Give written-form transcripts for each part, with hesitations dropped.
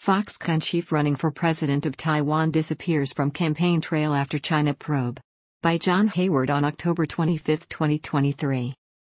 Foxconn chief running for president of Taiwan disappears from campaign trail after China probe. By John Hayward on October 25, 2023.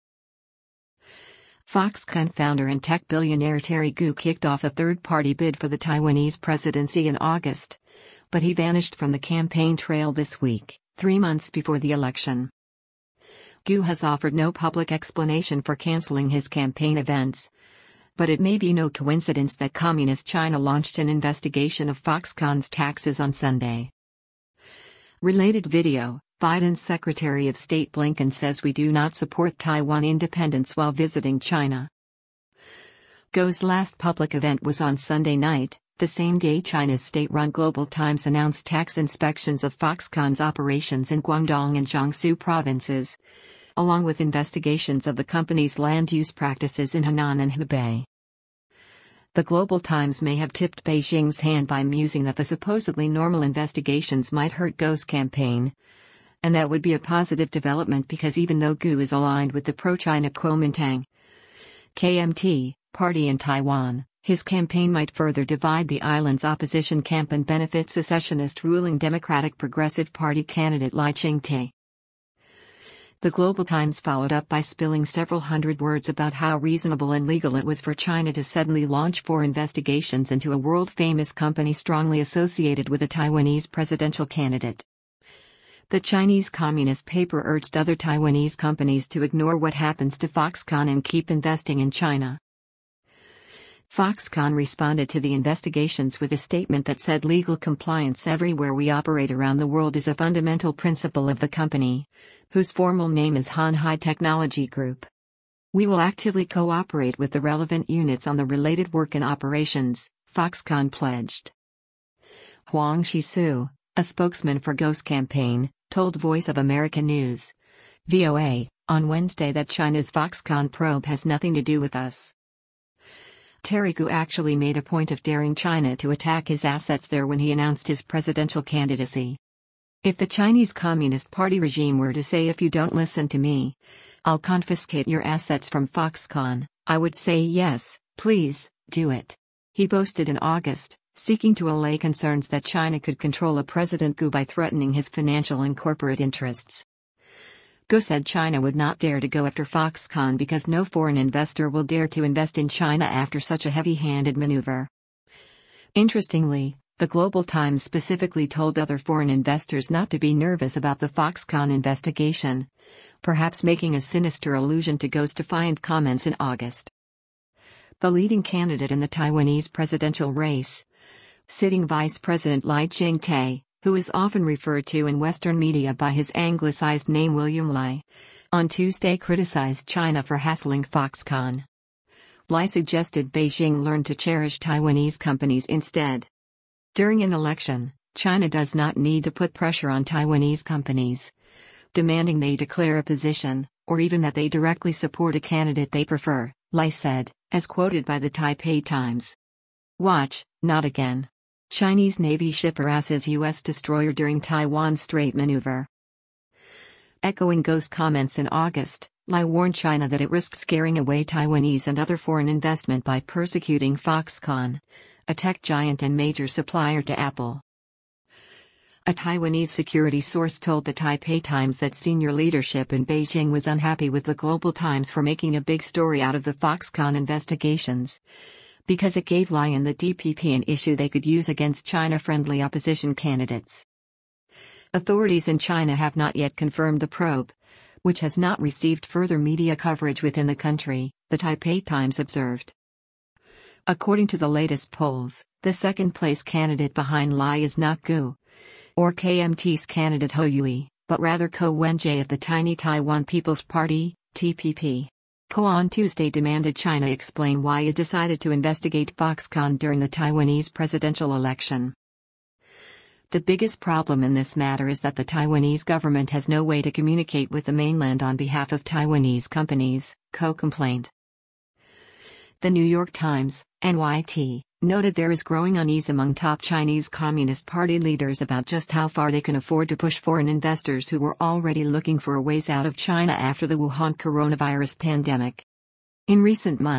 Foxconn founder and tech billionaire Terry Gou kicked off a third-party bid for the Taiwanese presidency in August, but he vanished from the campaign trail this week, 3 months before the election. Gou has offered no public explanation for canceling his campaign events, but it may be no coincidence that Communist China launched an investigation of Foxconn's taxes on Sunday. Related video: Biden's Secretary of State Blinken says we do not support Taiwan independence while visiting China. Gou's last public event was on Sunday night, the same day China's state-run Global Times announced tax inspections of Foxconn's operations in Guangdong and Jiangsu provinces, along with investigations of the company's land use practices in Henan and Hebei. The Global Times may have tipped Beijing's hand by musing that the supposedly normal investigations might hurt Gou's campaign, and that would be a positive development because even though Gou is aligned with the pro-China Kuomintang KMT party in Taiwan, his campaign might further divide the island's opposition camp and benefit secessionist ruling Democratic Progressive Party candidate Lai Ching-te. The Global Times followed up by spilling several hundred words about how reasonable and legal it was for China to suddenly launch 4 investigations into a world-famous company strongly associated with a Taiwanese presidential candidate. The Chinese Communist paper urged other Taiwanese companies to ignore what happens to Foxconn and keep investing in China. Foxconn responded to the investigations with a statement that said legal compliance everywhere we operate around the world is a fundamental principle of the company, whose formal name is Han Hai Technology Group. We will actively cooperate with the relevant units on the related work and operations, Foxconn pledged. Huang Shisu, a spokesman for Gou's campaign, told Voice of America News, VOA, on Wednesday that China's Foxconn probe has nothing to do with us. Terry Gou actually made a point of daring China to attack his assets there when he announced his presidential candidacy. If the Chinese Communist Party regime were to say, if you don't listen to me, I'll confiscate your assets from Foxconn, I would say yes, please, do it. He boasted in August, seeking to allay concerns that China could control a President Gou by threatening his financial and corporate interests. Gou said China would not dare to go after Foxconn because no foreign investor will dare to invest in China after such a heavy-handed maneuver. Interestingly, the Global Times specifically told other foreign investors not to be nervous about the Foxconn investigation, perhaps making a sinister allusion to Gou's defiant comments in August. The leading candidate in the Taiwanese presidential race, sitting Vice President Lai Ching-te, who is often referred to in Western media by his anglicized name William Lai, on Tuesday criticized China for hassling Foxconn. Lai suggested Beijing learn to cherish Taiwanese companies instead. During an election, China does not need to put pressure on Taiwanese companies, demanding they declare a position, or even that they directly support a candidate they prefer, Lai said, as quoted by the Taipei Times. Watch, not again. Chinese Navy ship harasses U.S. destroyer during Taiwan Strait maneuver. Echoing Gou's comments in August, Lai warned China that it risked scaring away Taiwanese and other foreign investment by persecuting Foxconn, a tech giant and major supplier to Apple. A Taiwanese security source told the Taipei Times that senior leadership in Beijing was unhappy with the Global Times for making a big story out of the Foxconn investigations, because it gave Lai and the DPP an issue they could use against China-friendly opposition candidates. Authorities in China have not yet confirmed the probe, which has not received further media coverage within the country, the Taipei Times observed. According to the latest polls, the second-place candidate behind Lai is not Gou, or KMT's candidate Hou Yu, but rather Ko Wen-je of the Tiny Taiwan People's Party, TPP. Ko on Tuesday demanded China explain why it decided to investigate Foxconn during the Taiwanese presidential election. The biggest problem in this matter is that the Taiwanese government has no way to communicate with the mainland on behalf of Taiwanese companies, Ko complained. The New York Times, NYT, noted there is growing unease among top Chinese Communist Party leaders about just how far they can afford to push foreign investors who were already looking for a ways out of China after the Wuhan coronavirus pandemic. In recent months,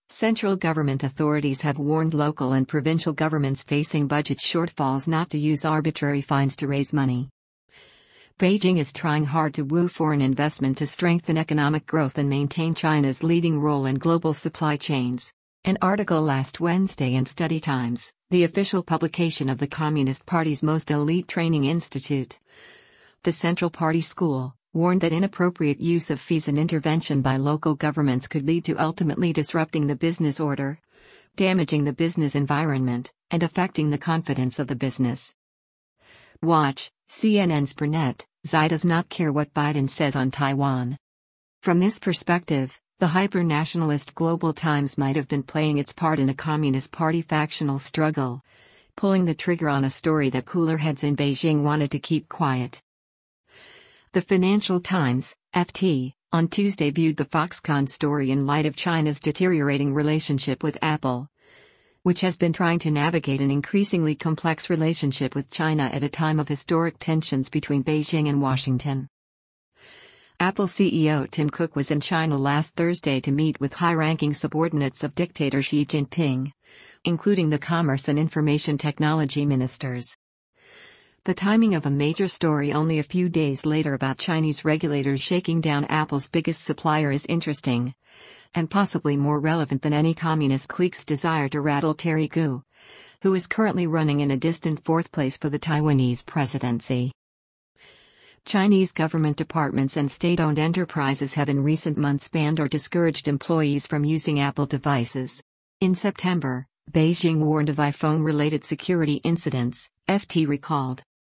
Central government authorities have warned local and provincial governments facing budget shortfalls not to use arbitrary fines to raise money. Beijing is trying hard to woo foreign investment to strengthen economic growth and maintain China's leading role in global supply chains. An article last Wednesday in Study Times, the official publication of the Communist Party's most elite training institute, the Central Party School, warned that inappropriate use of fees and intervention by local governments could lead to ultimately disrupting the business order, damaging the business environment, and affecting the confidence of the business. Watch, CNN's Burnett, Xi does not care what Biden says on Taiwan. From this perspective, the hyper-nationalist Global Times might have been playing its part in a Communist Party factional struggle, pulling the trigger on a story that cooler heads in Beijing wanted to keep quiet. The Financial Times, FT, on Tuesday viewed the Foxconn story in light of China's deteriorating relationship with Apple, which has been trying to navigate an increasingly complex relationship with China at a time of historic tensions between Beijing and Washington. Apple CEO Tim Cook was in China last Thursday to meet with high-ranking subordinates of dictator Xi Jinping, including the Commerce and Information Technology ministers. The timing of a major story only a few days later about Chinese regulators shaking down Apple's biggest supplier is interesting, and possibly more relevant than any communist clique's desire to rattle Terry Gou, who is currently running in a distant fourth place for the Taiwanese presidency. Chinese government departments and state-owned enterprises have in recent months banned or discouraged employees from using Apple devices. In September, Beijing warned of iPhone-related security incidents, FT recalled.